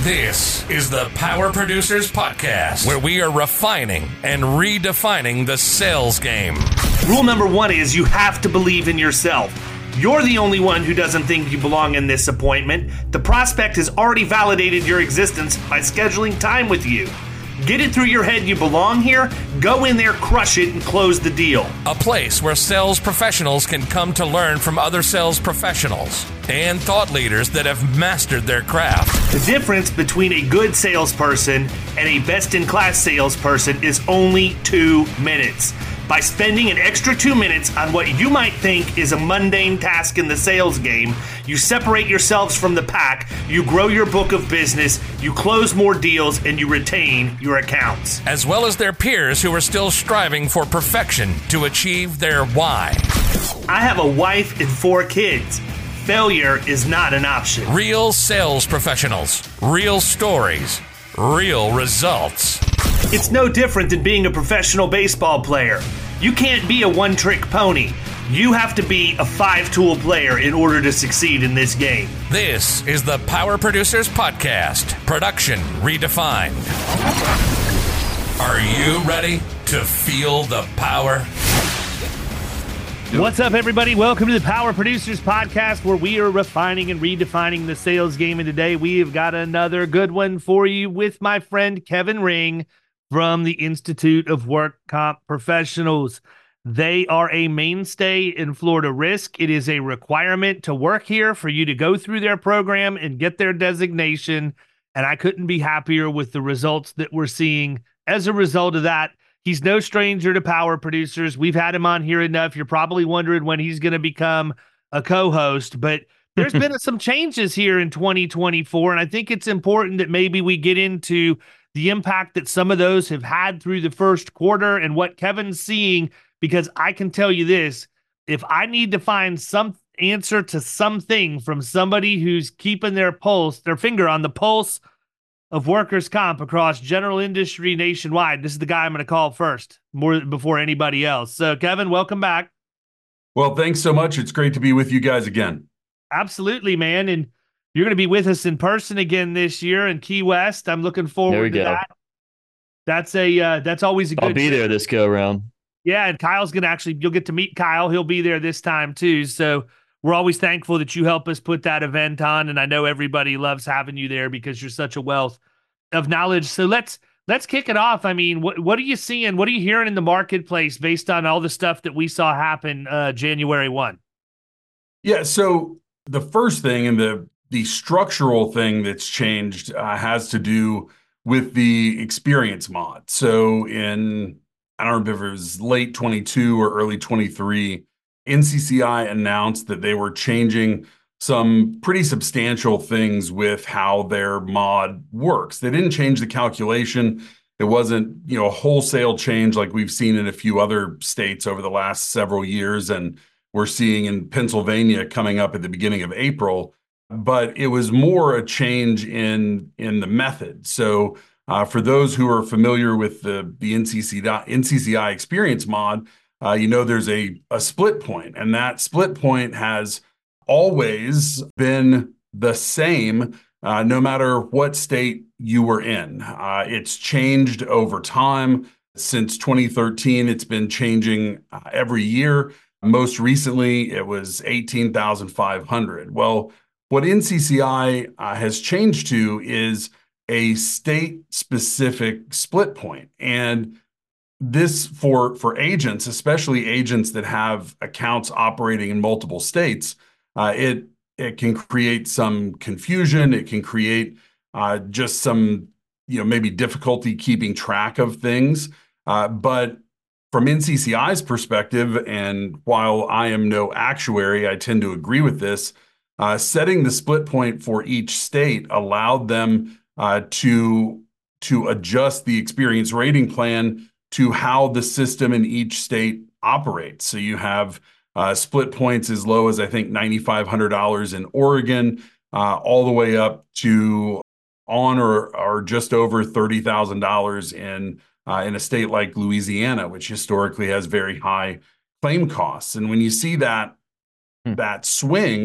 This is the Power Producers Podcast, where we are refining and redefining the sales game. Rule number one is you have to believe in yourself. You're the only one who doesn't think you belong in this appointment. The prospect has already validated your existence by scheduling time with you. Get it through your head you belong here, go in there, crush it, and close the deal. A place where sales professionals can come to learn from other sales professionals and thought leaders that have mastered their craft. The difference between a good salesperson and a best-in-class salesperson is only 2 minutes. By spending an extra 2 minutes on what you might think is a mundane task in the sales game, you separate yourselves from the pack, you grow your book of business, you close more deals, and you retain your accounts. As well as their peers who are still striving for perfection to achieve their why. I have a wife and 4 kids. Failure is not an option. Real sales professionals, real stories, real results. It's no different than being a professional baseball player. You can't be a one-trick pony. You have to be a 5-tool player in order to succeed in this game. This is the Power Producers Podcast, production redefined. Are you ready to feel the power? What's up, everybody? Welcome to the Power Producers Podcast, where we are refining and redefining the sales game. And today we have got another good one for you with my friend Kevin Ring from the Institute of Work Comp Professionals. They are a mainstay in Florida Risk. It is a requirement to work here for you to go through their program and get their designation. And I couldn't be happier with the results that we're seeing as a result of that. He's no stranger to Power Producers. We've had him on here enough. You're probably wondering when he's going to become a co-host, but there's been some changes here in 2024, and I think it's important that maybe we get into the impact that some of those have had through the first quarter and what Kevin's seeing, because I can tell you this, if I need to find some answer to something from somebody who's keeping their finger on the pulse of workers' comp across general industry nationwide, this is the guy I'm going to call first, more before anybody else. So, Kevin, welcome back. Well, thanks so much. It's great to be with you guys again. Absolutely, man. And you're going to be with us in person again this year in Key West. I'm looking forward to that. That's always a good I'll be there this go around. Yeah, and Kyle's going to you'll get to meet Kyle. He'll be there this time too. So we're always thankful that you help us put that event on. And I know everybody loves having you there because you're such a wealth of knowledge. So let's kick it off. I mean, what are you seeing? What are you hearing in the marketplace based on all the stuff that we saw happen January 1? Yeah, so the first thing and the structural thing that's changed has to do with the experience mod. So I don't remember if it was late 22 or early 23, NCCI announced that they were changing some pretty substantial things with how their mod works. They didn't change the calculation. It wasn't, a wholesale change like we've seen in a few other states over the last several years, and we're seeing in Pennsylvania coming up at the beginning of April. But it was more a change in the method. So for those who are familiar with the NCCI experience mod, there's a split point, and that split point has always been the same no matter what state you were in. It's changed over time. Since 2013, it's been changing every year. Most recently, it was 18,500. Well, what NCCI has changed to is a state-specific split point. And this for agents, especially agents that have accounts operating in multiple states, it can create some confusion. It can create just some, maybe difficulty keeping track of things. But from NCCI's perspective, and while I am no actuary, I tend to agree with this, setting the split point for each state allowed them to adjust the experience rating plan to how the system in each state operates. So you have split points as low as, I think, $9,500 in Oregon, all the way up to on or just over $30,000 in a state like Louisiana, which historically has very high claim costs. And when you see that swing,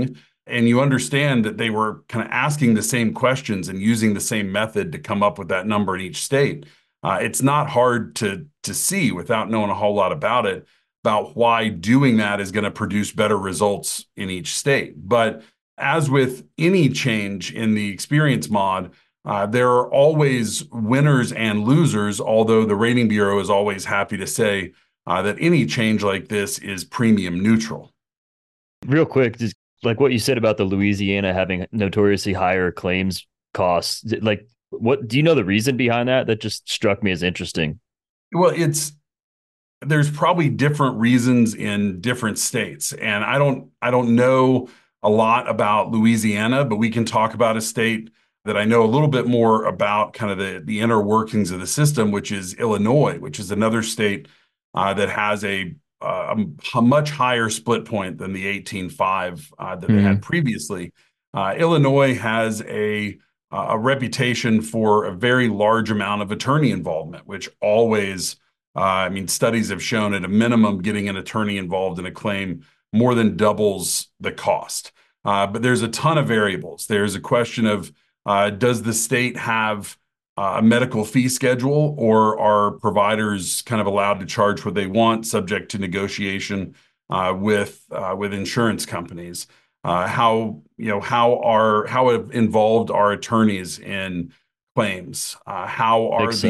and you understand that they were kind of asking the same questions and using the same method to come up with that number in each state, it's not hard to see without knowing a whole lot about it, about why doing that is going to produce better results in each state. But as with any change in the experience mod, there are always winners and losers, although the Rating Bureau is always happy to say that any change like this is premium neutral. Real quick, just like what you said about the Louisiana having notoriously higher claims costs, like what do you know the reason behind that? That just struck me as interesting. Well, there's probably different reasons in different states, and I don't know a lot about Louisiana, but we can talk about a state that I know a little bit more about, kind of the inner workings of the system, which is Illinois, which is another state that has a much higher split point than the 18.5 that they had previously. Illinois has a reputation for a very large amount of attorney involvement, which always, studies have shown at a minimum getting an attorney involved in a claim more than doubles the cost. But there's a ton of variables. There's a question of, does the state have a medical fee schedule, or are providers kind of allowed to charge what they want, subject to negotiation with insurance companies? How involved are attorneys in claims? How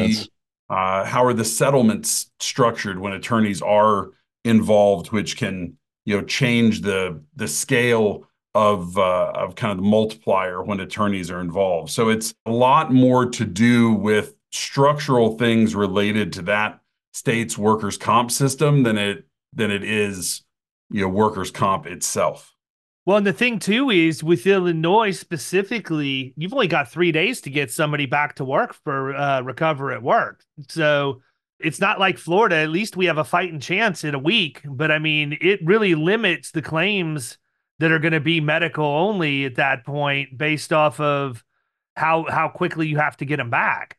are the settlements structured when attorneys are involved, which can change the scale of kind of the multiplier when attorneys are involved. So it's a lot more to do with structural things related to that state's workers' comp system than it is, workers' comp itself. Well, and the thing too is with Illinois specifically, you've only got 3 days to get somebody back to work for recover at work. So it's not like Florida. At least we have a fighting chance in a week. But I mean, it really limits the claims that are going to be medical only at that point, based off of how quickly you have to get them back.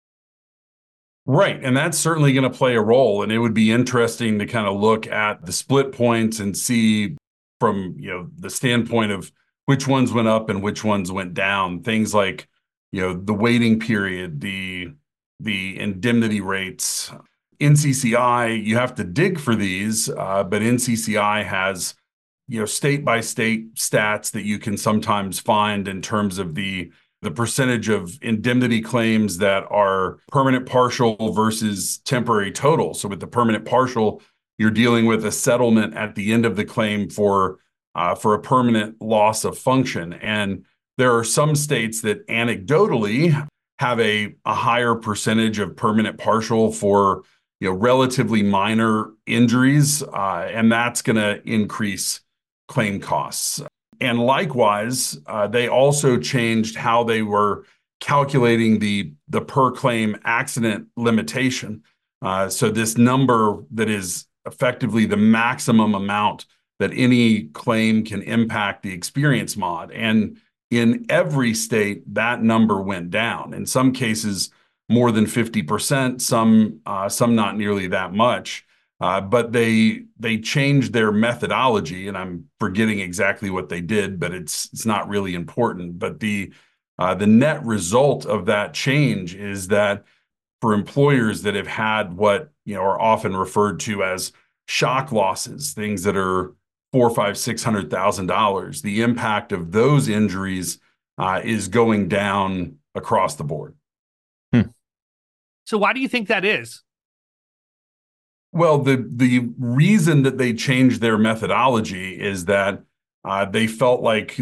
Right. And that's certainly going to play a role. And it would be interesting to kind of look at the split points and see from, the standpoint of which ones went up and which ones went down. Things like, the waiting period, the indemnity rates. NCCI, you have to dig for these, but NCCI has state by state stats that you can sometimes find in terms of the percentage of indemnity claims that are permanent partial versus temporary total. So with the permanent partial, you're dealing with a settlement at the end of the claim for a permanent loss of function. And there are some states that anecdotally have a higher percentage of permanent partial for relatively minor injuries, and that's going to increase claim costs. And likewise, they also changed how they were calculating the per claim accident limitation. So this number that is effectively the maximum amount that any claim can impact the experience mod. And in every state, that number went down. In some cases, more than 50%, some not nearly that much. But they changed their methodology, and I'm forgetting exactly what they did, but it's not really important. But the net result of that change is that for employers that have had what are often referred to as shock losses, things that are $400,000, $500,000, $600,000, the impact of those injuries is going down across the board. So why do you think that is? Well, the reason that they changed their methodology is that they felt like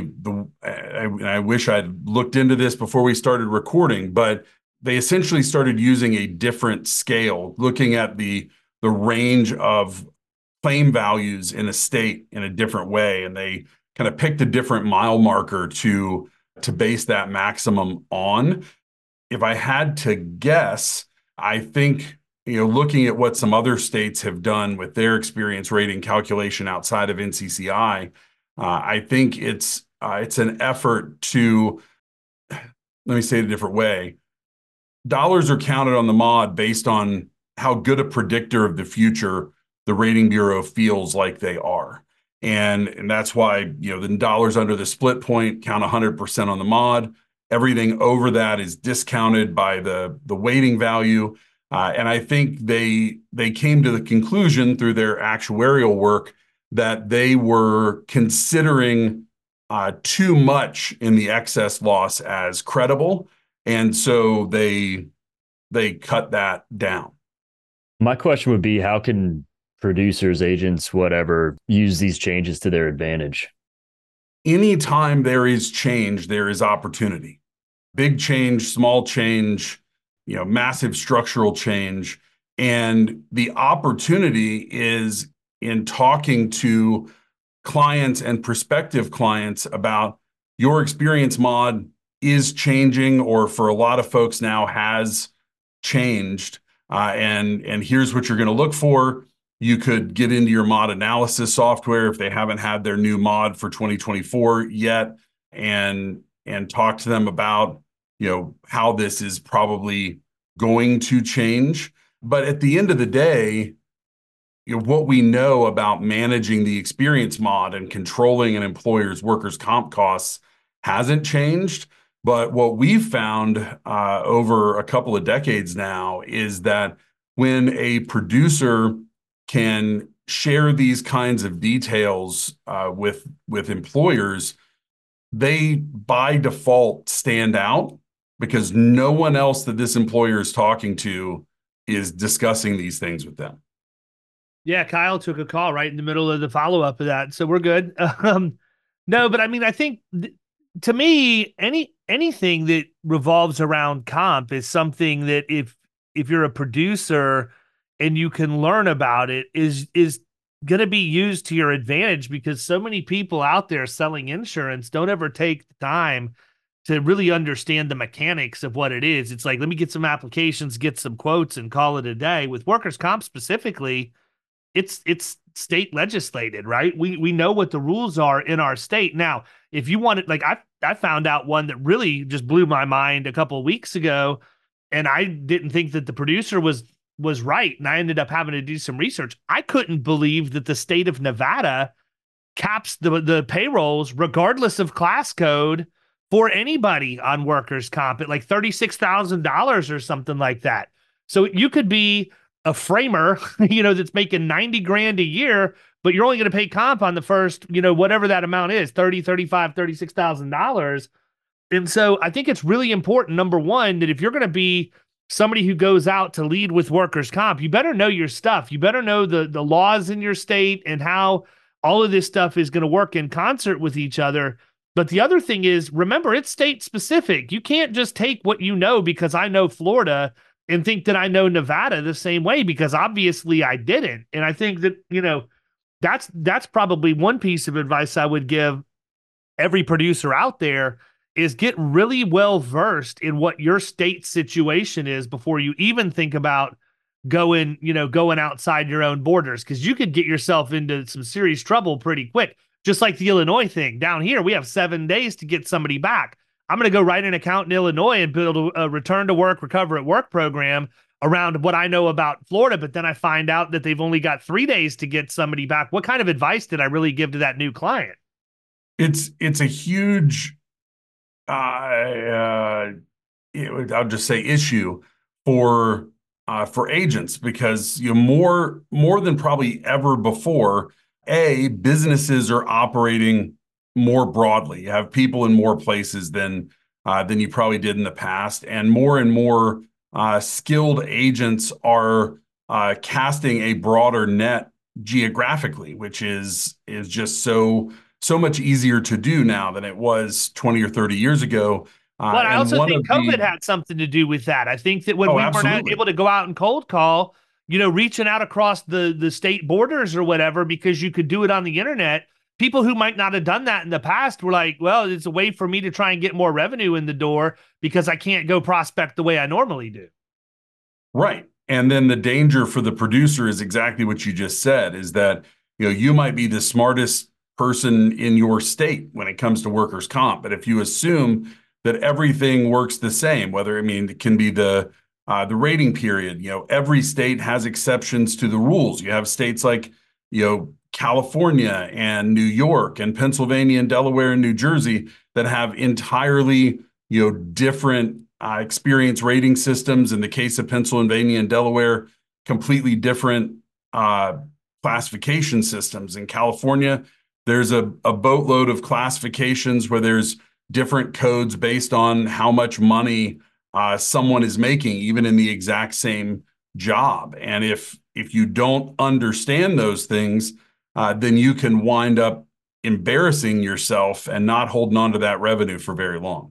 I wish I'd looked into this before we started recording, but they essentially started using a different scale, looking at the range of claim values in a state in a different way. And they kind of picked a different mile marker to base that maximum on. If I had to guess, I think, looking at what some other states have done with their experience rating calculation outside of NCCI, I think it's an effort to, let me say it a different way. Dollars are counted on the mod based on how good a predictor of the future the Rating Bureau feels like they are. And that's why, the dollars under the split point count 100% on the mod. Everything over that is discounted by the weighting value. And I think they came to the conclusion through their actuarial work that they were considering too much in the excess loss as credible. And so they cut that down. My question would be, how can producers, agents, whatever, use these changes to their advantage? Anytime there is change, there is opportunity. Big change, small change, massive structural change. And the opportunity is in talking to clients and prospective clients about your experience mod is changing, or for a lot of folks now has changed. And here's what you're going to look for. You could get into your mod analysis software if they haven't had their new mod for 2024 yet, and talk to them about, how this is probably going to change. But at the end of the day, what we know about managing the experience mod and controlling an employer's workers' comp costs hasn't changed. But what we've found over a couple of decades now is that when a producer can share these kinds of details with employers, they by default stand out because no one else that this employer is talking to is discussing these things with them. Yeah, Kyle took a call right in the middle of the follow-up of that, so we're good. No, but I mean, I think to me, anything that revolves around comp is something that if you're a producer and you can learn about it is going to be used to your advantage, because so many people out there selling insurance don't ever take the time to really understand the mechanics of what it is. It's like, let me get some applications, get some quotes, and call it a day. With workers' comp specifically, it's state legislated, right? We know what the rules are in our state. Now, if you want it, like I found out one that really just blew my mind a couple of weeks ago, and I didn't think that the producer was right, and I ended up having to do some research. I couldn't believe that the state of Nevada caps the payrolls regardless of class code for anybody on workers' comp at like $36,000 or something like that. So you could be a framer, that's making 90 grand a year, but you're only going to pay comp on the first, whatever that amount is, $36,000. And so I think it's really important, number one, that if you're going to be somebody who goes out to lead with workers' comp, you better know your stuff. You better know the laws in your state and how all of this stuff is going to work in concert with each other. But the other thing is, remember, it's state specific. You can't just take what you know because I know Florida and think that I know Nevada the same way, because obviously I didn't. And I think that, that's probably one piece of advice I would give every producer out there, is get really well versed in what your state situation is before you even think about going outside your own borders, because you could get yourself into some serious trouble pretty quick. Just like the Illinois thing. Down here, we have 7 days to get somebody back. I'm going to go write an account in Illinois and build a return to work, recover at work program around what I know about Florida, but then I find out that they've only got 3 days to get somebody back. What kind of advice did I really give to that new client? It's a huge, I'll just say, issue for agents, because more than probably ever before, businesses are operating more broadly. You have people in more places than you probably did in the past, and more skilled agents are casting a broader net geographically, which is just so much easier to do now than it was 20 or 30 years ago. But I also think COVID had something to do with that. I think that when we weren't able to go out and cold call, reaching out across the state borders or whatever, because you could do it on the internet, people who might not have done that in the past were like, well, it's a way for me to try and get more revenue in the door because I can't go prospect the way I normally do. Right. And then the danger for the producer is exactly what you just said, is that, you might be the smartest person in your state when it comes to workers' comp. But if you assume that everything works the same, it can be the rating period, every state has exceptions to the rules. You have states like, California and New York and Pennsylvania and Delaware and New Jersey that have entirely, different experience rating systems. In the case of Pennsylvania and Delaware, completely different classification systems. In California, there's a boatload of classifications where there's different codes based on how much money someone is making, even in the exact same job. And if you don't understand those things, then you can wind up embarrassing yourself and not holding on to that revenue for very long.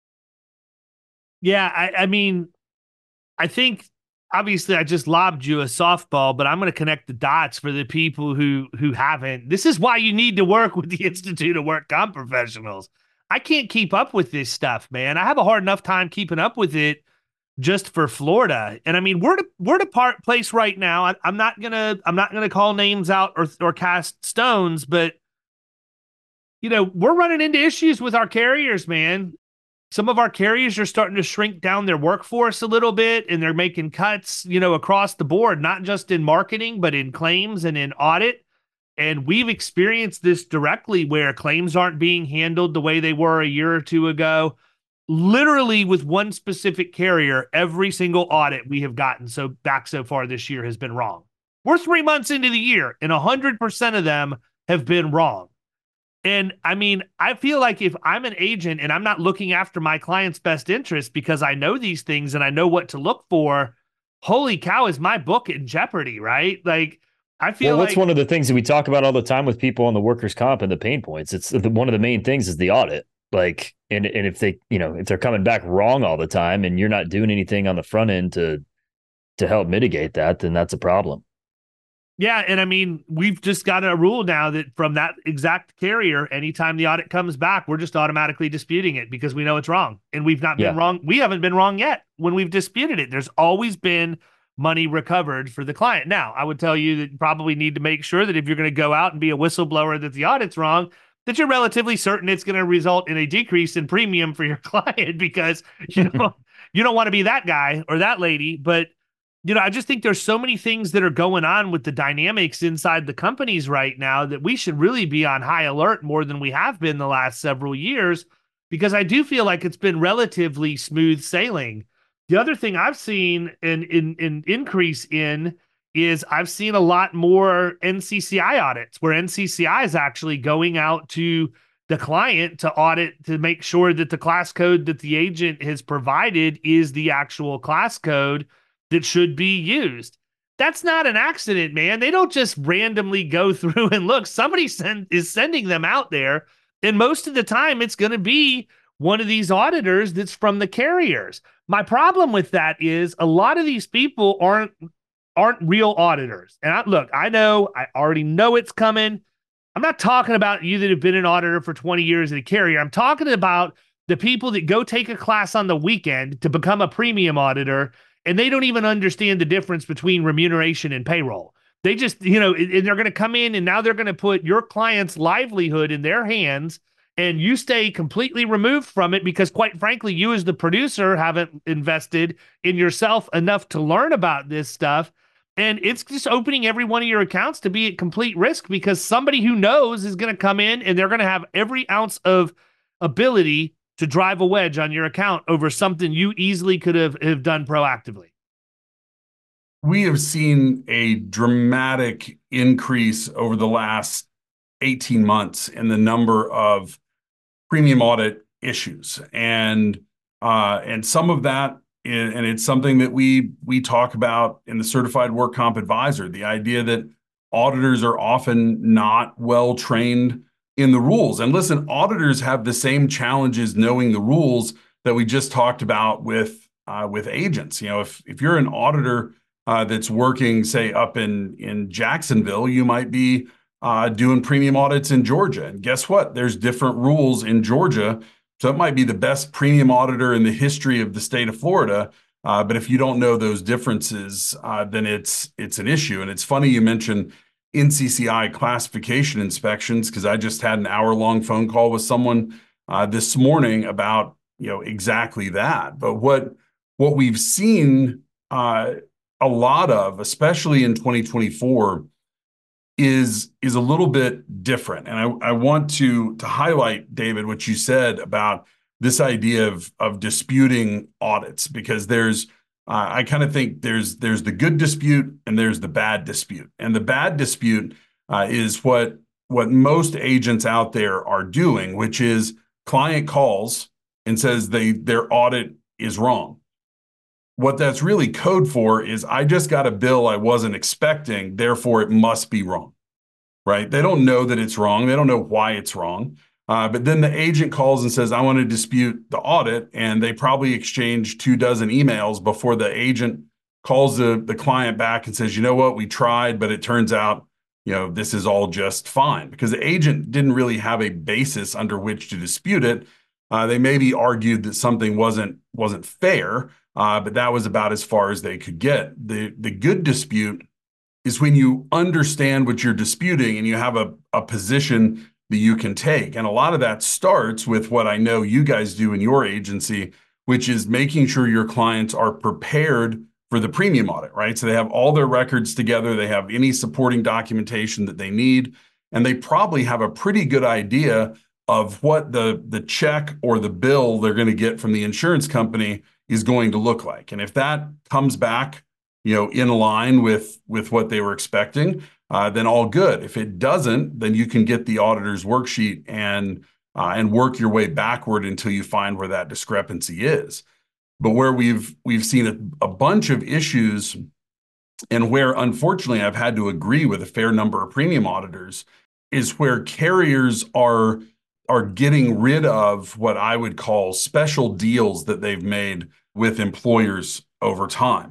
Yeah, I mean, I think obviously I just lobbed you a softball, but I'm going to connect the dots for the people who haven't. This is why you need to work with the Institute of Work Comp Professionals. I can't keep up with this stuff, man. I have a hard enough time keeping up with it just for Florida. And I mean, we're the place right now. I'm not gonna call names out or cast stones, but we're running into issues with our carriers, man. Some of our carriers are starting to shrink down their workforce a little bit, and they're making cuts, across the board, not just in marketing, but in claims and in audit. And we've experienced this directly where claims aren't being handled the way they were a year or two ago. Literally with one specific carrier, every single audit we have gotten so far this year has been wrong. We're 3 months into the year, and 100% of them have been wrong. And I mean, I feel like if I'm an agent and I'm not looking after my client's best interest because I know these things and I know what to look for, holy cow, is my book in jeopardy, right? Like, I feel what's one of the things that we talk about all the time with people on the workers' comp and the pain points? It's one of the main things is the audit. Like, and if they, if they're coming back wrong all the time and you're not doing anything on the front end to help mitigate that, then that's a problem. Yeah. And I mean, we've just got a rule now that from that exact carrier, anytime the audit comes back, we're just automatically disputing it because we know it's wrong. And we've not been wrong. We haven't been wrong yet when we've disputed it. There's always been money recovered for the client. Now, I would tell you that you probably need to make sure that if you're going to go out and be a whistleblower that the audit's wrong, that you're relatively certain it's going to result in a decrease in premium for your client because you don't want to be that guy or that lady. But I just think there's so many things that are going on with the dynamics inside the companies right now that we should really be on high alert more than we have been the last several years, because I do feel like it's been relatively smooth sailing. The other thing I've seen an increase in is I've seen a lot more NCCI audits where NCCI is actually going out to the client to audit to make sure that the class code that the agent has provided is the actual class code that should be used. That's not an accident, man. They don't just randomly go through and look. Somebody is sending them out there, and most of the time it's going to be one of these auditors that's from the carriers. My problem with that is a lot of these people aren't real auditors. And I already know it's coming. I'm not talking about you that have been an auditor for 20 years at a carrier. I'm talking about the people that go take a class on the weekend to become a premium auditor, and they don't even understand the difference between remuneration and payroll. They just, and they're going to come in and now they're going to put your client's livelihood in their hands, and you stay completely removed from it because, quite frankly, you as the producer haven't invested in yourself enough to learn about this stuff. And it's just opening every one of your accounts to be at complete risk because somebody who knows is going to come in and they're going to have every ounce of ability to drive a wedge on your account over something you easily could have done proactively. We have seen a dramatic increase over the last 18 months in the number of premium audit issues. And some of that, and it's something that we talk about in the Certified Work Comp Advisor, the idea that auditors are often not well trained in the rules. And listen, auditors have the same challenges knowing the rules that we just talked about with agents. If you're an auditor that's working, say, up in Jacksonville, you might be doing premium audits in Georgia. And guess what? There's different rules in Georgia. So it might be the best premium auditor in the history of the state of Florida. But if you don't know those differences, then it's an issue. And it's funny you mentioned NCCI classification inspections, because I just had an hour-long phone call with someone this morning about exactly that. But what we've seen a lot of, especially in 2024, is a little bit different. And I want to highlight, David, what you said about this idea of disputing audits, because there's I kind of think there's the good dispute and there's the bad dispute. And the bad dispute is what most agents out there are doing, which is client calls and says their audit is wrong. What that's really code for is I just got a bill I wasn't expecting, therefore it must be wrong, right? They don't know that it's wrong. They don't know why it's wrong. But then the agent calls and says, I want to dispute the audit. And they probably exchange 24 emails before the agent calls the client back and says, you know what, we tried, but it turns out, this is all just fine, because the agent didn't really have a basis under which to dispute it. They maybe argued that something wasn't fair, but that was about as far as they could get. The good dispute is when you understand what you're disputing and you have a position that you can take. And a lot of that starts with what I know you guys do in your agency, which is making sure your clients are prepared for the premium audit, right? So they have all their records together, they have any supporting documentation that they need, and they probably have a pretty good idea of what the check or the bill they're going to get from the insurance company is going to look like. And if that comes back, in line with what they were expecting, then all good. If it doesn't, then you can get the auditor's worksheet and work your way backward until you find where that discrepancy is. But where we've seen a bunch of issues, and where unfortunately I've had to agree with a fair number of premium auditors, is where carriers are getting rid of what I would call special deals that they've made with employers over time.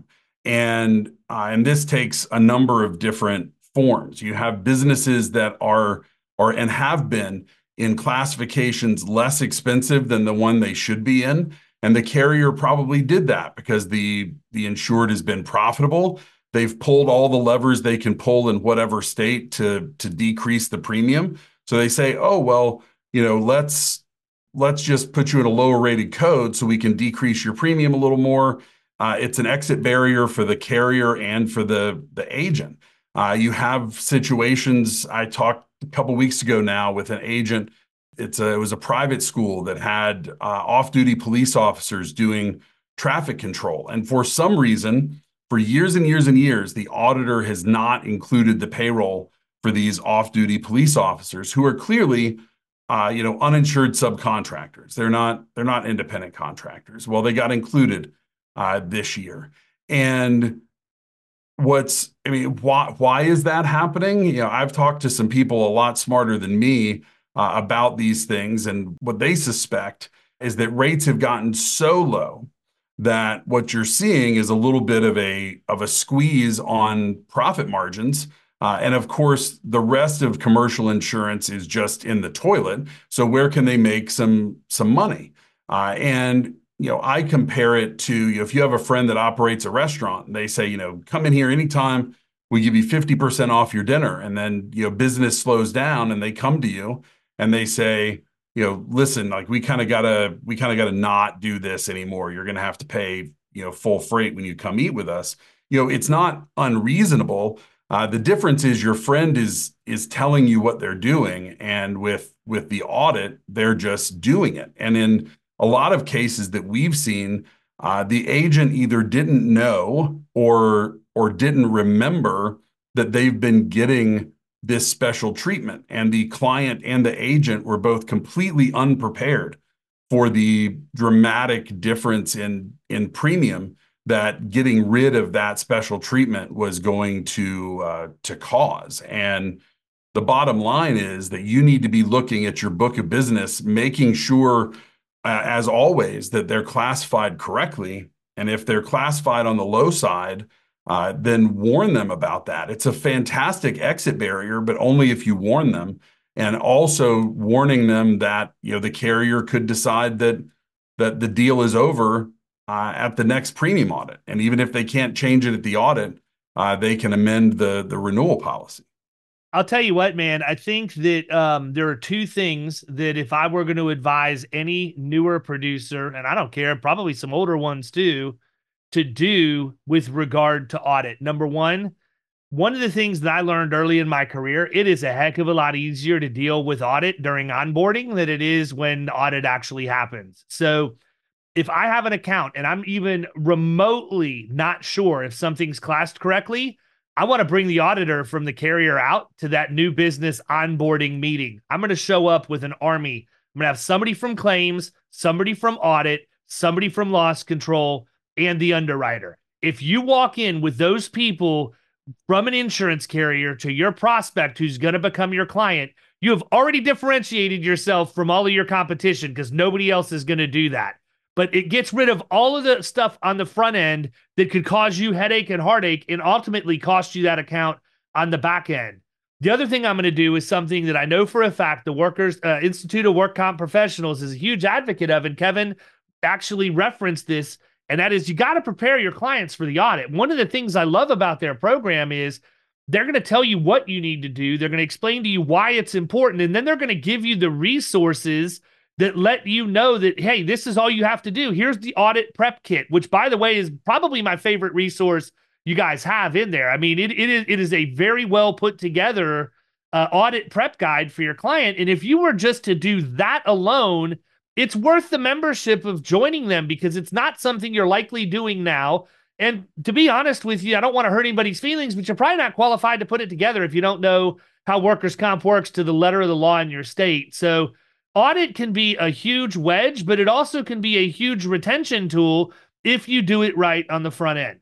And this takes a number of different forms. You have businesses that are and have been in classifications less expensive than the one they should be in. And the carrier probably did that because the insured has been profitable. They've pulled all the levers they can pull in whatever state to decrease the premium. So they say, oh, well, let's just put you in a lower rated code so we can decrease your premium a little more. It's an exit barrier for the carrier and for the agent. You have situations, I talked a couple weeks ago now with an agent. It was a private school that had off-duty police officers doing traffic control. And for some reason, for years and years and years, the auditor has not included the payroll for these off-duty police officers who are clearly uninsured subcontractors. They're not independent contractors. Well, they got included this year. And why is that happening? I've talked to some people a lot smarter than me about these things, and what they suspect is that rates have gotten so low that what you're seeing is a little bit of a squeeze on profit margins. And of course, the rest of commercial insurance is just in the toilet. So where can they make some money? And I compare it to, if you have a friend that operates a restaurant, and they say, come in here anytime, we give you 50% off your dinner. And then, business slows down and they come to you and they say, listen, like we kind of gotta not do this anymore. You're going to have to pay, full freight when you come eat with us. It's not unreasonable. The difference is your friend is telling you what they're doing. And with the audit, they're just doing it. And in a lot of cases that we've seen, the agent either didn't know or didn't remember that they've been getting this special treatment. And the client and the agent were both completely unprepared for the dramatic difference in premium that getting rid of that special treatment was going to cause. And the bottom line is that you need to be looking at your book of business, making sure, as always, that they're classified correctly. And if they're classified on the low side, then warn them about that. It's a fantastic exit barrier, but only if you warn them. And also warning them that the carrier could decide that the deal is over at the next premium audit. And even if they can't change it at the audit, they can amend the renewal policy. I'll tell you what, man, I think that there are two things that if I were going to advise any newer producer, and I don't care, probably some older ones too, to do with regard to audit. Number one, one of the things that I learned early in my career, it is a heck of a lot easier to deal with audit during onboarding than it is when audit actually happens. So if I have an account and I'm even remotely not sure if something's classed correctly, I want to bring the auditor from the carrier out to that new business onboarding meeting. I'm going to show up with an army. I'm going to have somebody from claims, somebody from audit, somebody from loss control, and the underwriter. If you walk in with those people from an insurance carrier to your prospect who's going to become your client, you have already differentiated yourself from all of your competition because nobody else is going to do that. But it gets rid of all of the stuff on the front end that could cause you headache and heartache and ultimately cost you that account on the back end. The other thing I'm going to do is something that I know for a fact the Workers Institute of Work Comp Professionals is a huge advocate of, and Kevin actually referenced this, and that is you got to prepare your clients for the audit. One of the things I love about their program is they're going to tell you what you need to do. They're going to explain to you why it's important, and then they're going to give you the resources that let you know that, hey, this is all you have to do. Here's the audit prep kit, which, by the way, is probably my favorite resource you guys have in there. I mean, it is a very well put together audit prep guide for your client. And if you were just to do that alone, it's worth the membership of joining them because it's not something you're likely doing now. And to be honest with you, I don't want to hurt anybody's feelings, but you're probably not qualified to put it together if you don't know how workers' comp works to the letter of the law in your state. So audit can be a huge wedge, but it also can be a huge retention tool if you do it right on the front end.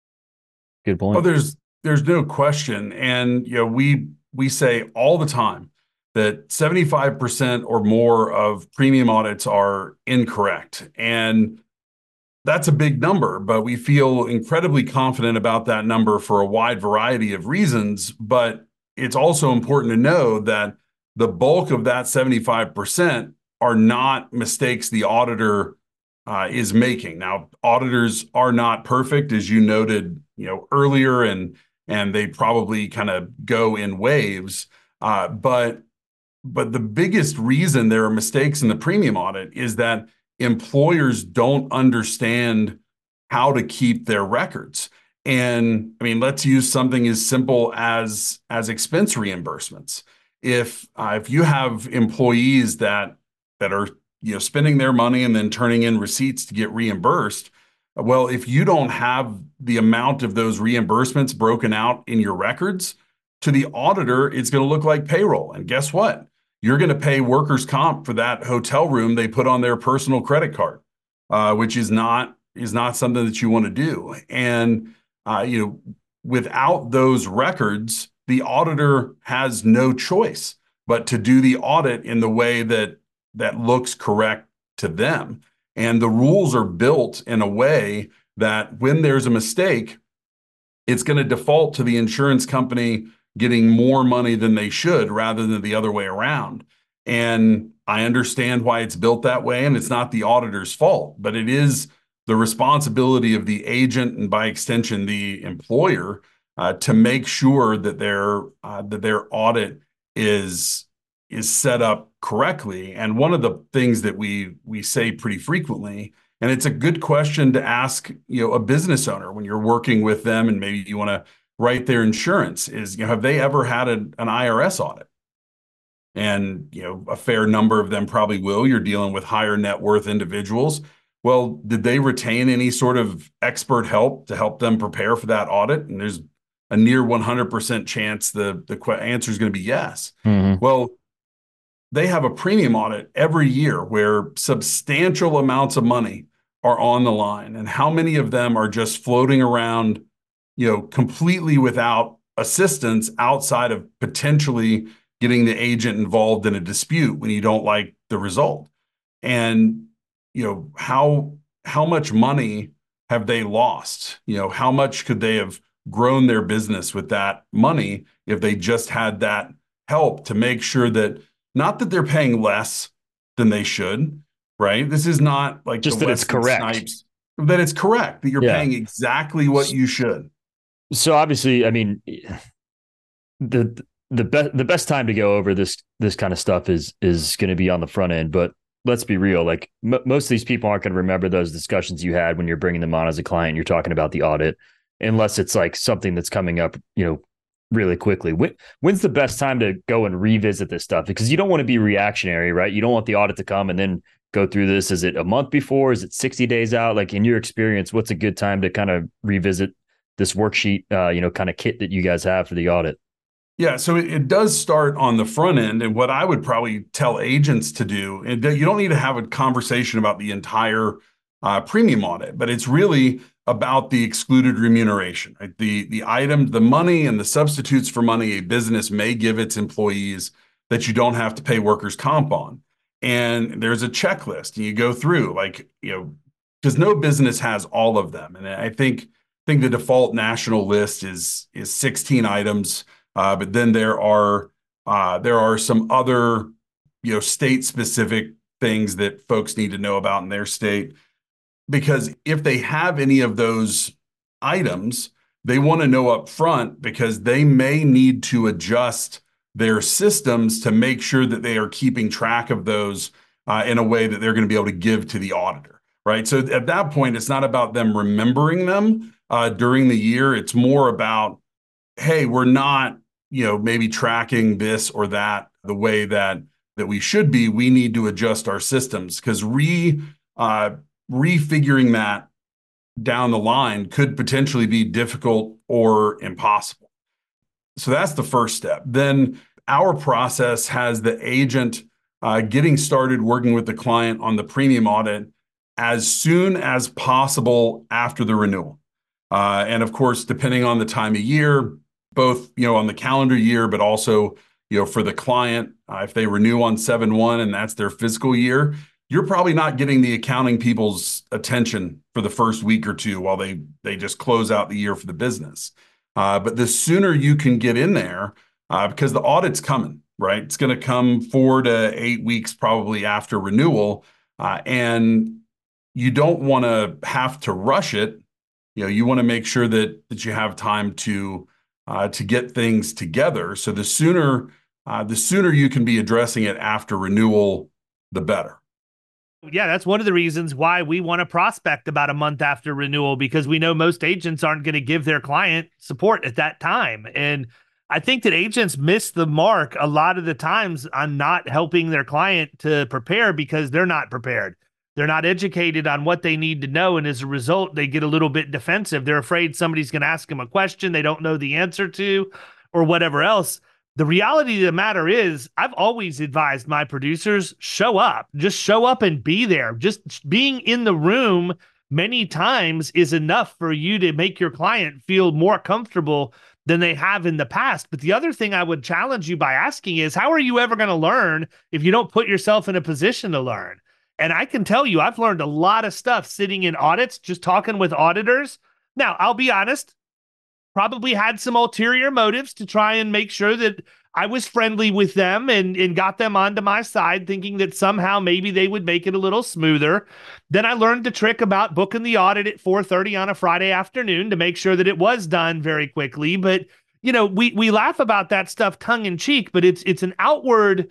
Good point. Oh, there's no question. And we say all the time that 75% or more of premium audits are incorrect. And that's a big number, but we feel incredibly confident about that number for a wide variety of reasons. But it's also important to know that the bulk of that 75% are not mistakes the auditor is making. Now, auditors are not perfect, as you noted, earlier, and they probably kind of go in waves. But the biggest reason there are mistakes in the premium audit is that employers don't understand how to keep their records. And I mean, let's use something as simple as expense reimbursements. If you have employees that are spending their money and then turning in receipts to get reimbursed, well, if you don't have the amount of those reimbursements broken out in your records, to the auditor, it's going to look like payroll. And guess what? You're going to pay workers' comp for that hotel room they put on their personal credit card, which is not something that you want to do. And without those records, the auditor has no choice but to do the audit in the way that looks correct to them. And the rules are built in a way that when there's a mistake, it's going to default to the insurance company getting more money than they should rather than the other way around. And I understand why it's built that way, and it's not the auditor's fault, but it is the responsibility of the agent and by extension the employer to make sure that their audit is set up correctly. And one of the things that we say pretty frequently, and it's a good question to ask, a business owner when you're working with them and maybe you want to write their insurance, is, have they ever had an IRS audit? And, a fair number of them probably will. You're dealing with higher net worth individuals. Well, did they retain any sort of expert help to help them prepare for that audit? And there's a near 100% chance the answer is going to be yes. Mm-hmm. Well, they have a premium audit every year where substantial amounts of money are on the line. And how many of them are just floating around, completely without assistance outside of potentially getting the agent involved in a dispute when you don't like the result? And, how much money have they lost? How much could they have grown their business with that money if they just had that help to make sure that, not that they're paying less than they should, right? This is not like just that it's correct. Snipes, that it's correct, that you're paying exactly what you should. So obviously, I mean, the best time to go over this kind of stuff is going to be on the front end. But let's be real, like most of these people aren't going to remember those discussions you had when you're bringing them on as a client. You're talking about the audit, unless it's like something that's coming up, really quickly. When's the best time to go and revisit this stuff? Because you don't want to be reactionary, right? You don't want the audit to come and then go through this. Is it a month before? Is it 60 days out? Like in your experience, what's a good time to kind of revisit this worksheet, kind of kit that you guys have for the audit? Yeah, so it does start on the front end. And what I would probably tell agents to do, and you don't need to have a conversation about the entire premium audit, but it's really about the excluded remuneration, right? The item, the money and the substitutes for money a business may give its employees that you don't have to pay workers' comp on. And there's a checklist, and you go through, like, because no business has all of them. And I think the default national list is 16 items. But then there are some other, state specific things that folks need to know about in their state, because if they have any of those items, they want to know up front, because they may need to adjust their systems to make sure that they are keeping track of those in a way that they're going to be able to give to the auditor, right? So at that point, it's not about them remembering them during the year. It's more about, hey, we're not, maybe tracking this or that the way that we should be. We need to adjust our systems, because refiguring that down the line could potentially be difficult or impossible. So that's the first step. Then our process has the agent getting started working with the client on the premium audit as soon as possible after the renewal. And of course, depending on the time of year, both, on the calendar year, but also, for the client, if they renew on 7/1 and that's their fiscal year, you're probably not getting the accounting people's attention for the first week or two while they just close out the year for the business. But the sooner you can get in there, because the audit's coming, right? It's going to come 4 to 8 weeks probably after renewal, and you don't want to have to rush it. You want to make sure that you have time to get things together. So the sooner you can be addressing it after renewal, the better. Yeah, that's one of the reasons why we want to prospect about a month after renewal, because we know most agents aren't going to give their client support at that time. And I think that agents miss the mark a lot of the times on not helping their client to prepare, because they're not prepared. They're not educated on what they need to know. And as a result, they get a little bit defensive. They're afraid somebody's going to ask them a question they don't know the answer to, or whatever else. The reality of the matter is, I've always advised my producers, show up. Just show up and be there. Just being in the room many times is enough for you to make your client feel more comfortable than they have in the past. But the other thing I would challenge you by asking is, how are you ever going to learn if you don't put yourself in a position to learn? And I can tell you, I've learned a lot of stuff sitting in audits, just talking with auditors. Now, I'll be honest, probably had some ulterior motives to try and make sure that I was friendly with them and got them onto my side, thinking that somehow maybe they would make it a little smoother. Then I learned the trick about booking the audit at 4:30 on a Friday afternoon to make sure that it was done very quickly. But, we laugh about that stuff tongue in cheek, but it's an outward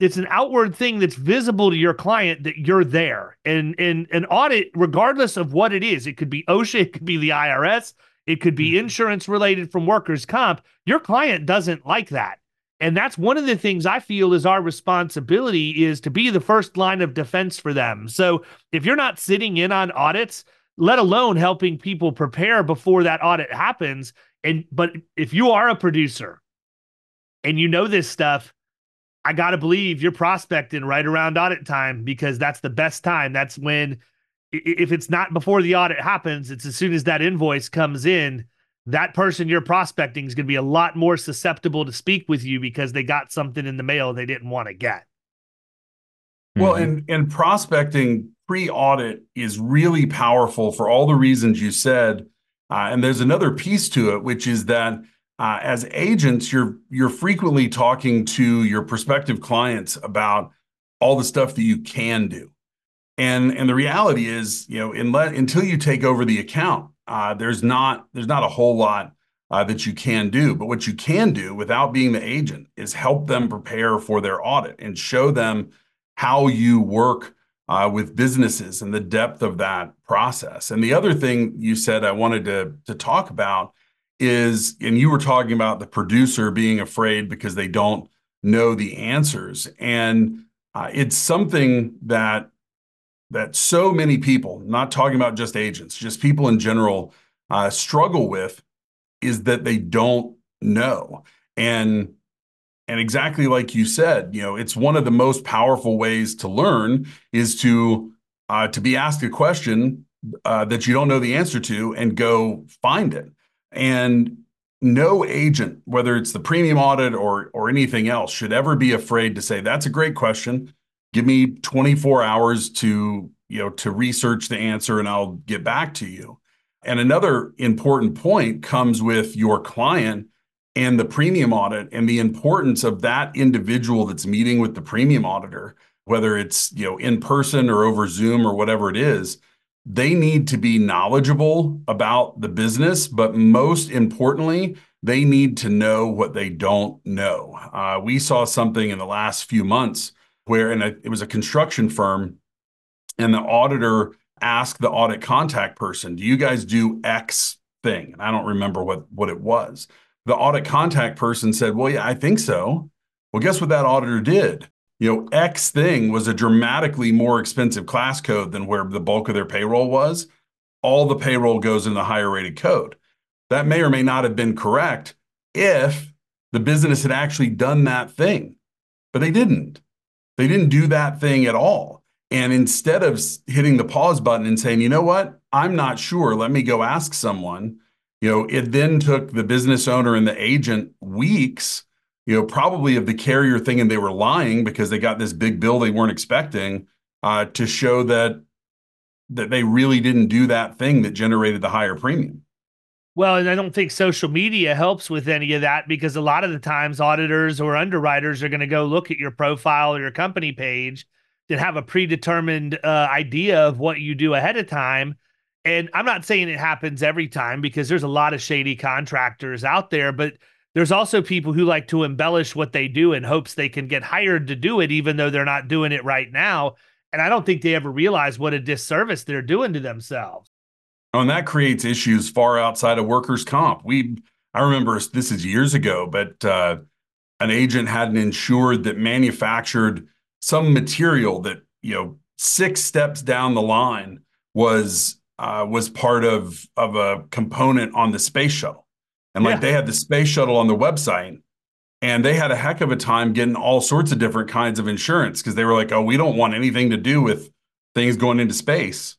thing that's visible to your client that you're there. And an audit, regardless of what it is, it could be OSHA, it could be the IRS, it could be insurance related from workers' comp. Your client doesn't like that. And that's one of the things I feel is our responsibility, is to be the first line of defense for them. So if you're not sitting in on audits, let alone helping people prepare before that audit happens, but if you are a producer and you know this stuff, I got to believe you're prospecting right around audit time, because that's the best time. That's when, if it's not before the audit happens, it's as soon as that invoice comes in, that person you're prospecting is going to be a lot more susceptible to speak with you because they got something in the mail they didn't want to get. Well, and prospecting pre-audit is really powerful for all the reasons you said. And there's another piece to it, which is that as agents, you're frequently talking to your prospective clients about all the stuff that you can do. And the reality is, until you take over the account, there's not a whole lot that you can do. But what you can do without being the agent is help them prepare for their audit and show them how you work with businesses and the depth of that process. And the other thing you said I wanted to talk about is, and you were talking about the producer being afraid because they don't know the answers. And it's something that so many people, not talking about just agents, just people in general, struggle with, is that they don't know. And exactly like you said, it's one of the most powerful ways to learn is to be asked a question that you don't know the answer to and go find it. And no agent, whether it's the premium audit or anything else, should ever be afraid to say, that's a great question. Give me 24 hours to research the answer and I'll get back to you. And another important point comes with your client and the premium audit and the importance of that individual that's meeting with the premium auditor, whether it's, in person or over Zoom or whatever it is. They need to be knowledgeable about the business, but most importantly, they need to know what they don't know. We saw something in the last few months where it was a construction firm, and the auditor asked the audit contact person, do you guys do X thing? And I don't remember what it was. The audit contact person said, well, yeah, I think so. Well, guess what that auditor did? X thing was a dramatically more expensive class code than where the bulk of their payroll was. All the payroll goes in the higher rated code. That may or may not have been correct if the business had actually done that thing, but they didn't. They didn't do that thing at all. And instead of hitting the pause button and saying, you know what, I'm not sure, let me go ask someone, it then took the business owner and the agent weeks, probably of the carrier thing, and they were lying because they got this big bill they weren't expecting, to show that they really didn't do that thing that generated the higher premium. Well, and I don't think social media helps with any of that, because a lot of the times auditors or underwriters are going to go look at your profile or your company page that have a predetermined idea of what you do ahead of time. And I'm not saying it happens every time, because there's a lot of shady contractors out there, but there's also people who like to embellish what they do in hopes they can get hired to do it, even though they're not doing it right now. And I don't think they ever realize what a disservice they're doing to themselves. Oh, and that creates issues far outside of workers' comp. I remember this is years ago, but an agent had an insured that manufactured some material that, 6 steps down the line was part of a component on the space shuttle. And they had the space shuttle on the website, and they had a heck of a time getting all sorts of different kinds of insurance because they were like, oh, we don't want anything to do with things going into space.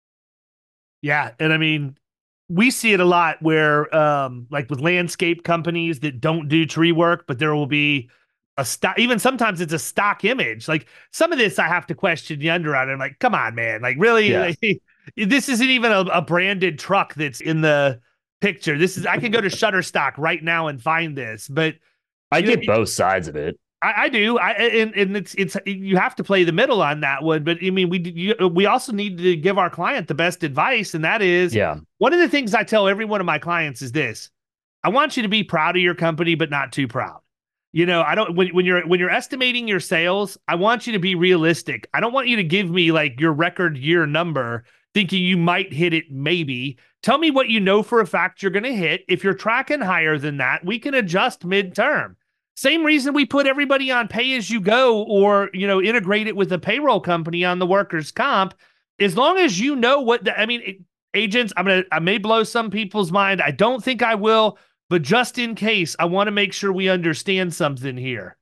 Yeah. And I mean, we see it a lot where, like with landscape companies that don't do tree work, but there will be a stock, even sometimes it's a stock image. Like some of this, I have to question the underwriter. I'm like, come on, man. Like really, this isn't even a branded truck that's in the picture. I can go to Shutterstock right now and find this, but I get both sides of it. I do. And it's you have to play the middle on that one. But I mean, we also need to give our client the best advice, and that is, one of the things I tell every one of my clients is this: I want you to be proud of your company, but not too proud. I don't when you're estimating your sales, I want you to be realistic. I don't want you to give me like your record year number, thinking you might hit it. Maybe tell me what you know for a fact you're going to hit. If you're tracking higher than that, we can adjust midterm. Same reason we put everybody on pay as you go, or, integrate it with a payroll company on the workers' comp. As long as you know agents, I may blow some people's mind. I don't think I will, but just in case, I want to make sure we understand something here.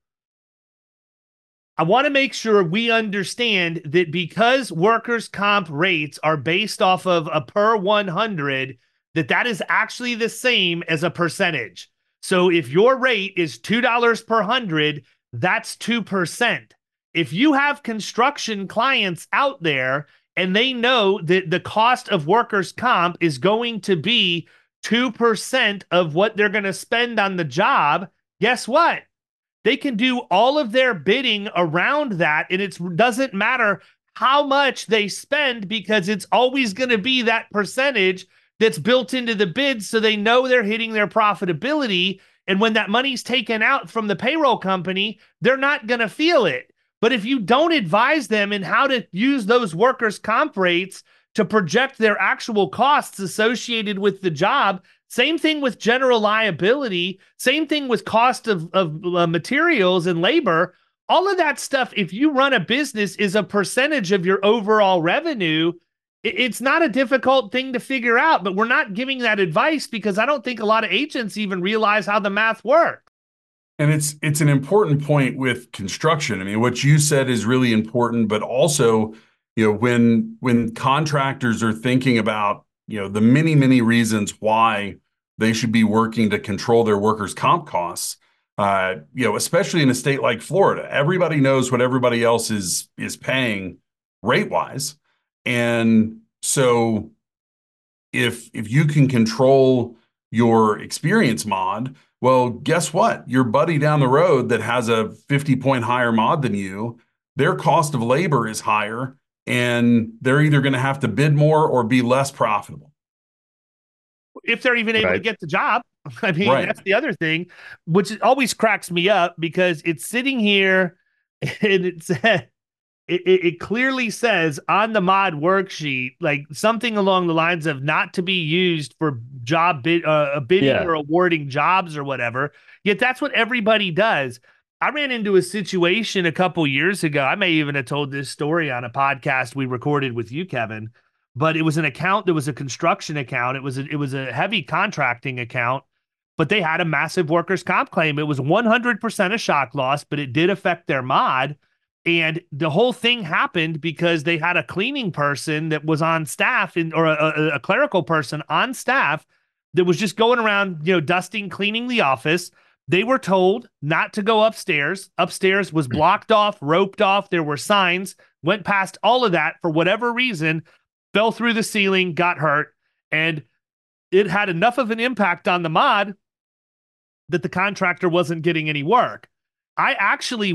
I want to make sure we understand that because workers' comp rates are based off of a per 100, that is actually the same as a percentage. So if your rate is $2 per 100, that's 2%. If you have construction clients out there and they know that the cost of workers' comp is going to be 2% of what they're going to spend on the job, guess what? They can do all of their bidding around that, and it doesn't matter how much they spend, because it's always going to be that percentage that's built into the bid, so they know they're hitting their profitability. And when that money's taken out from the payroll company, they're not going to feel it. But if you don't advise them in how to use those workers' comp rates to project their actual costs associated with the job, Same thing with general liability. Same thing with cost of materials and labor. All of that stuff, if you run a business, is a percentage of your overall revenue. It's not a difficult thing to figure out, but we're not giving that advice because I don't think a lot of agents even realize how the math works. And it's an important point with construction. I mean, what you said is really important, but also, when contractors are thinking about, the many reasons why they should be working to control their workers' comp costs, especially in a state like Florida, everybody knows what everybody else is paying rate-wise. And so if you can control your experience mod, well, guess what? Your buddy down the road that has a 50-point higher mod than you, their cost of labor is higher, and they're either going to have to bid more or be less profitable. If they're even able to get the job. I mean, Right. That's the other thing, which always cracks me up because it's sitting here and it clearly says on the mod worksheet, like something along the lines of not to be used for job bidding or awarding jobs or whatever. Yet that's what everybody does. I ran into a situation a couple years ago. I may even have told this story on a podcast we recorded with you, Kevin, but it was an account that was a construction account. It was a heavy contracting account, but they had a massive workers' comp claim. It was 100% a shock loss, but it did affect their mod. And the whole thing happened because they had a cleaning person that was on staff or a clerical person on staff that was just going around, dusting, cleaning the office. They were told not to go upstairs. Upstairs was blocked off, roped off. There were signs, went past all of that for whatever reason, fell through the ceiling, got hurt. And it had enough of an impact on the mod that the contractor wasn't getting any work. I actually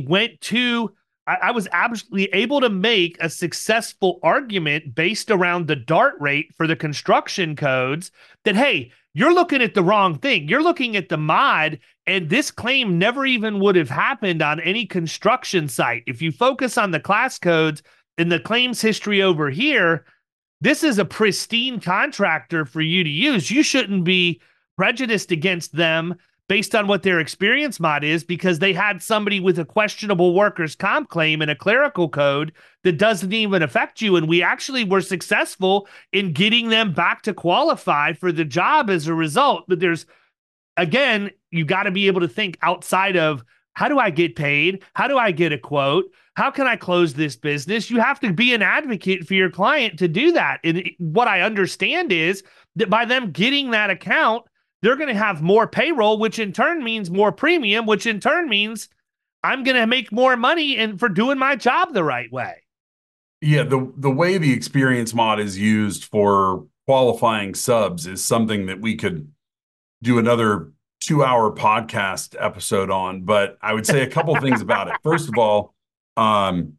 I was absolutely able to make a successful argument based around the DART rate for the construction codes that, hey, you're looking at the wrong thing. You're looking at the mod, and this claim never even would have happened on any construction site. If you focus on the class codes and the claims history over here, this is a pristine contractor for you to use. You shouldn't be prejudiced against them based on what their experience mod is because they had somebody with a questionable workers' comp claim and a clerical code that doesn't even affect you. And we actually were successful in getting them back to qualify for the job as a result. But again, you got to be able to think outside of how do I get paid? How do I get a quote? How can I close this business? You have to be an advocate for your client to do that. And what I understand is that by them getting that account, they're going to have more payroll, which in turn means more premium, which in turn means I'm going to make more money and for doing my job the right way. Yeah, the way the experience mod is used for qualifying subs is something that we could do another 2-hour podcast episode on, but I would say a couple things about it. First of all, I've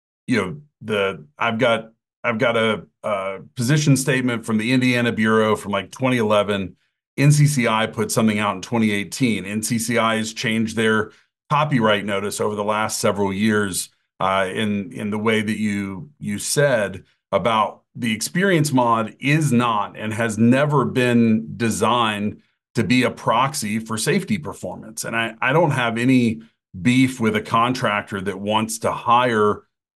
got a position statement from the Indiana Bureau from like 2011. NCCI put something out in 2018. NCCI has changed their copyright notice over the last several years in the way that you said about the experience mod is not and has never been designed to be a proxy for safety performance. And I don't have any beef with a contractor that wants to hire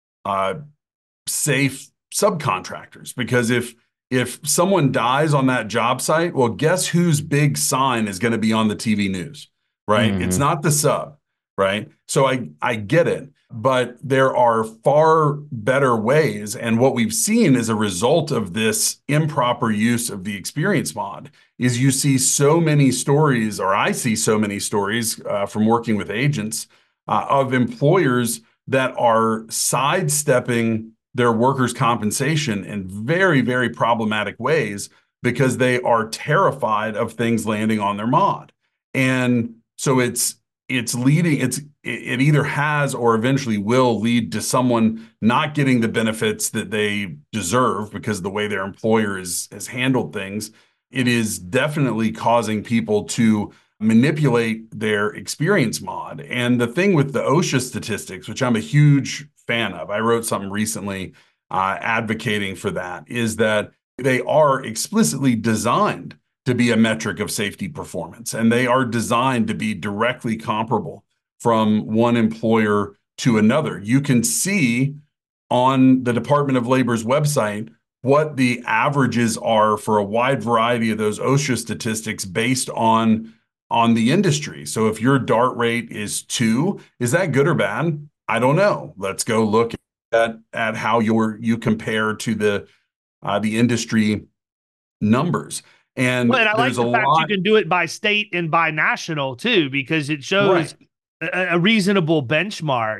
safe subcontractors, because if someone dies on that job site, well, guess whose big sign is going to be on the TV news, right? Mm-hmm. It's not the sub, right? So I get it, but there are far better ways. And what we've seen as a result of this improper use of the experience mod is you see so many stories, or I see so many stories from working with agents of employers that are sidestepping their workers' compensation in very, very problematic ways because they are terrified of things landing on their mod. And so it either has or eventually will lead to someone not getting the benefits that they deserve because of the way their employer has handled things. It is definitely causing people to manipulate their experience mod. And the thing with the OSHA statistics, which I'm a huge fan of, I wrote something recently advocating for that, is that they are explicitly designed to be a metric of safety performance, and they are designed to be directly comparable from one employer to another. You can see on the Department of Labor's website what the averages are for a wide variety of those OSHA statistics based on the industry. So if your DART rate is 2, is that good or bad? I don't know. Let's go look at how you compare to the industry numbers. And I like there's the a fact lot. you can do it by state and by national too, because it shows a reasonable benchmark.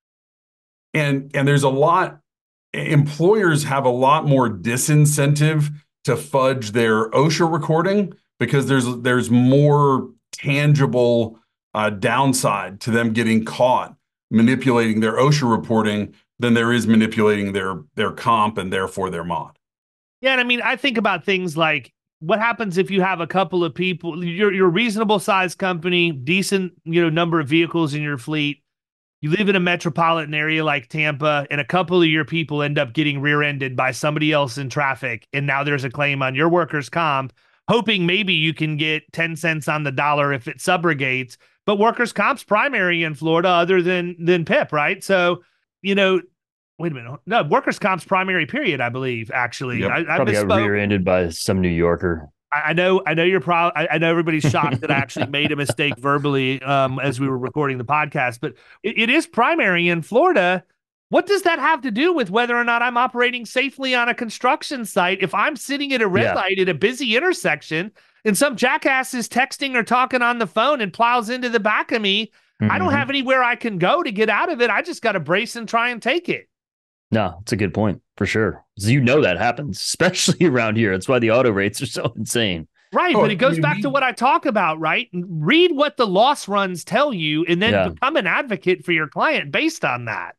And there's a lot. Employers have a lot more disincentive to fudge their OSHA recording because there's more tangible downside to them getting caught manipulating their OSHA reporting than there is manipulating their comp and therefore their mod. Yeah, and I mean, I think about things like what happens if you have a couple of people, you're a reasonable sized company, decent, number of vehicles in your fleet. You live in a metropolitan area like Tampa, and a couple of your people end up getting rear-ended by somebody else in traffic, and now there's a claim on your workers' comp, hoping maybe you can get 10 cents on the dollar if it subrogates. But workers' comp's primary in Florida other than PIP, right? So, wait a minute. No, workers' comp's primary period, I believe, actually. Yep. I Probably got misspoke. rear-ended by some New Yorker. I know you're proud. I know everybody's shocked that I actually made a mistake verbally as we were recording the podcast, but it is primary in Florida. What does that have to do with whether or not I'm operating safely on a construction site? If I'm sitting at a red light at a busy intersection and some jackass is texting or talking on the phone and plows into the back of me, I don't have anywhere I can go to get out of it. I just got to brace and try and take it. No, it's a good point for sure. So that happens, especially around here. That's why the auto rates are so insane. Right, but it goes back to what I talk about, right? Read what the loss runs tell you and then become an advocate for your client based on that.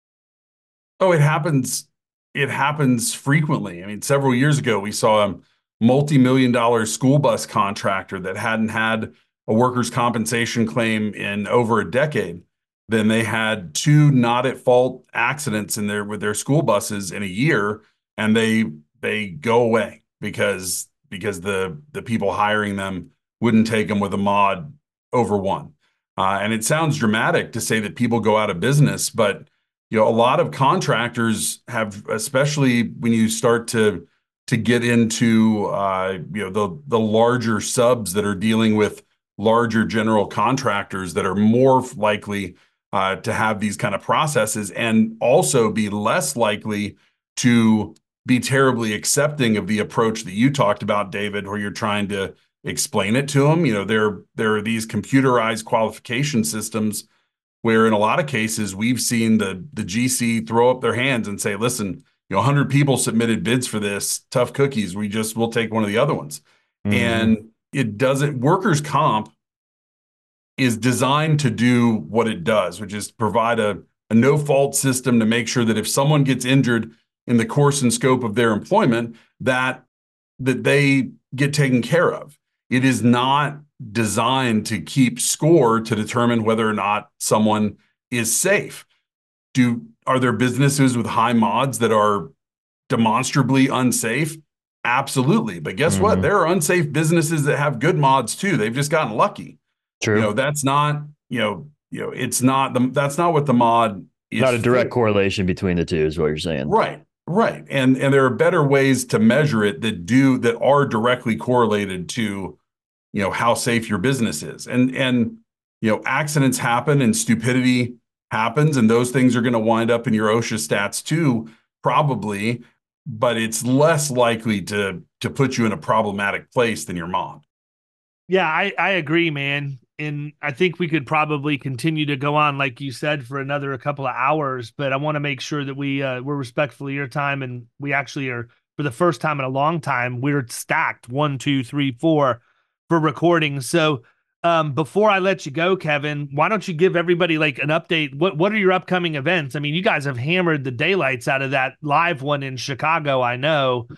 Oh, it happens. It happens frequently. I mean, several years ago, we saw a multi-million-dollar school bus contractor that hadn't had a workers' compensation claim in over a decade. Then they had 2 not at fault accidents with their school buses in a year, and they go away because the people hiring them wouldn't take them with a mod over 1. And it sounds dramatic to say that people go out of business, but a lot of contractors have, especially when you start to get into the larger subs that are dealing with larger general contractors that are more likely to have these kind of processes and also be less likely to be terribly accepting of the approach that you talked about, David, where you're trying to explain it to them. There are these computerized qualification systems where in a lot of cases we've seen the GC throw up their hands and say, listen, 100 people submitted bids for this, tough cookies. We'll take one of the other ones. And it doesn't, workers' comp is designed to do what it does, which is provide a no-fault system to make sure that if someone gets injured in the course and scope of their employment, that they get taken care of. It is not designed to keep score to determine whether or not someone is safe. Are there businesses with high mods that are demonstrably unsafe? Absolutely. But guess what? There are unsafe businesses that have good mods too. They've just gotten lucky. True. That's not, it's not that's not what the mod is. Not a direct correlation between the two is what you're saying. Right. And there are better ways to measure it that are directly correlated to, how safe your business is. And accidents happen and stupidity happens, and those things are going to wind up in your OSHA stats too, probably, but it's less likely to put you in a problematic place than your mod. Yeah, I agree, man. And I think we could probably continue to go on, like you said, for another couple of hours. But I want to make sure that we're respectful of your time. And we actually are, for the first time in a long time, we're stacked 1, 2, 3, 4 for recording. So before I let you go, Kevin, why don't you give everybody like an update? What are your upcoming events? I mean, you guys have hammered the daylights out of that live one in Chicago, I know.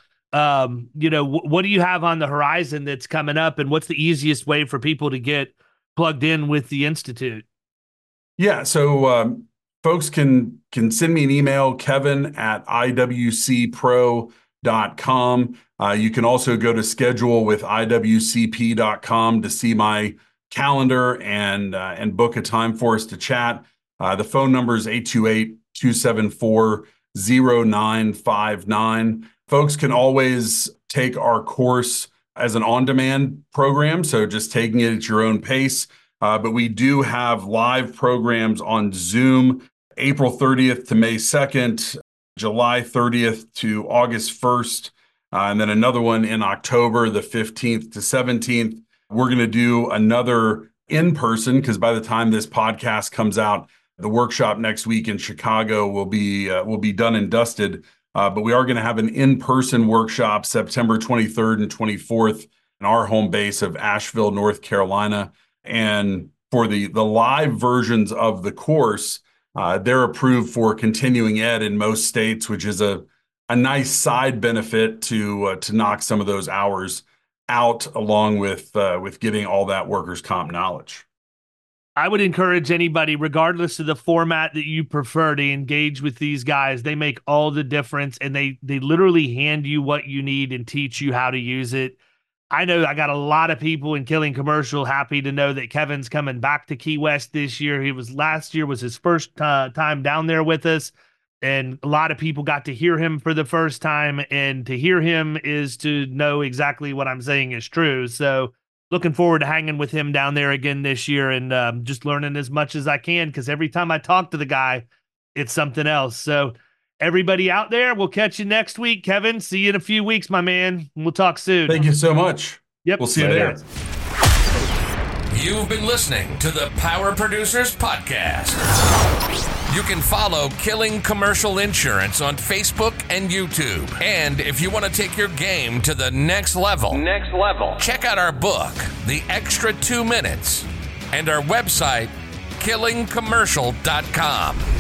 What do you have on the horizon that's coming up, and what's the easiest way for people to get plugged in with the Institute? Yeah, so folks can send me an email, Kevin at iwcpro.com. You can also go to schedulewithiwcp.com to see my calendar and book a time for us to chat. The phone number is 828-274-0959. Folks can always take our course as an on-demand program, so just taking it at your own pace. But we do have live programs on Zoom, April 30th to May 2nd, July 30th to August 1st, and then another one in October, the 15th to 17th. We're going to do another in-person, because by the time this podcast comes out, the workshop next week in Chicago will be done and dusted. But we are going to have an in-person workshop September 23rd and 24th in our home base of Asheville, North Carolina. And for the live versions of the course, they're approved for continuing ed in most states, which is a nice side benefit to knock some of those hours out, along with getting all that workers' comp knowledge. I would encourage anybody, regardless of the format that you prefer, to engage with these guys. They make all the difference, and they literally hand you what you need and teach you how to use it. I know I got a lot of people in Killing Commercial happy to know that Kevin's coming back to Key West this year. Last year was his first time down there with us, and a lot of people got to hear him for the first time, and to hear him is to know exactly what I'm saying is true. So looking forward to hanging with him down there again this year, and just learning as much as I can, because every time I talk to the guy, it's something else. So everybody out there, we'll catch you next week. Kevin, see you in a few weeks, my man. We'll talk soon. Thank you so much. Yep. We'll see you there. You've been listening to the Power Producers Podcast. You can follow Killing Commercial Insurance on Facebook and YouTube. And if you want to take your game to the next level, check out our book, The Extra 2 Minutes, and our website, killingcommercial.com.